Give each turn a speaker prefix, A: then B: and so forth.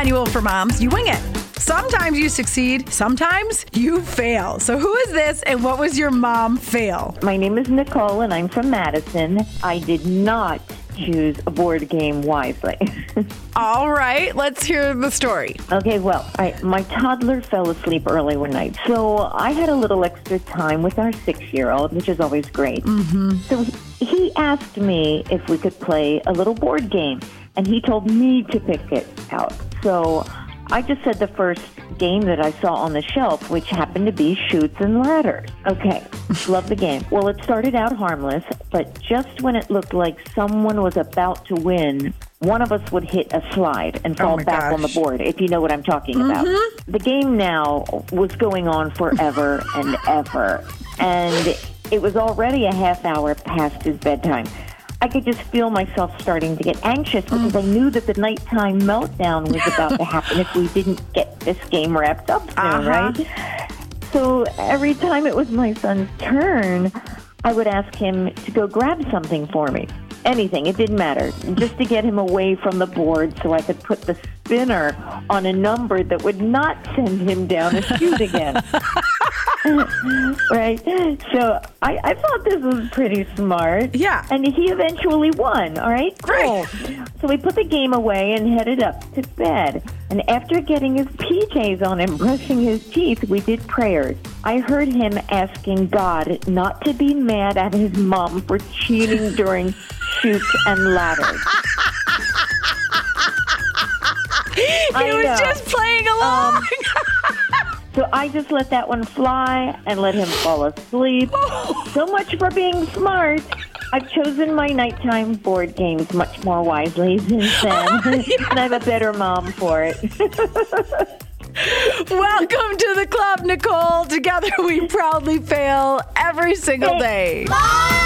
A: manual for moms. You wing it. Sometimes you succeed, sometimes you fail. So who is this and what was your mom fail?
B: My name is Nicole and I'm from Madison. I did not choose a board game wisely.
A: All right, let's hear the story.
B: Okay, well, my toddler fell asleep early one night, so I had a little extra time with our 6-year-old, which is always great.
A: Mm-hmm.
B: So he asked me if we could play a little board game, and he told me to pick it out. So I just said the first game that I saw on the shelf, which happened to be Chutes and Ladders. Okay, love the game. Well, it started out harmless, but just when it looked like someone was about to win, one of us would hit a slide and fall back on the board, if you know what I'm talking about. The game now was going on forever and ever, and it was already a half hour past his bedtime. I could just feel myself starting to get anxious because I knew that the nighttime meltdown was about to happen if we didn't get this game wrapped up soon, right? So every time it was my son's turn, I would ask him to go grab something for me. Anything, it didn't matter, just to get him away from the board so I could put the spinner on a number that would not send him down a chute again. Right? So I thought this was pretty smart.
A: Yeah.
B: And he eventually won, all right?
A: Great.
B: So we put the game away and headed up to bed. And after getting his PJs on and brushing his teeth, we did prayers. I heard him asking God not to be mad at his mom for cheating during Chutes and Ladders.
A: He was just playing along.
B: So I just let that one fly and let him fall asleep. So much for being smart. I've chosen my nighttime board games much more wisely since then. And I'm a better mom for it.
A: Welcome to the club, Nicole. Together we proudly fail every single day.
C: Mom!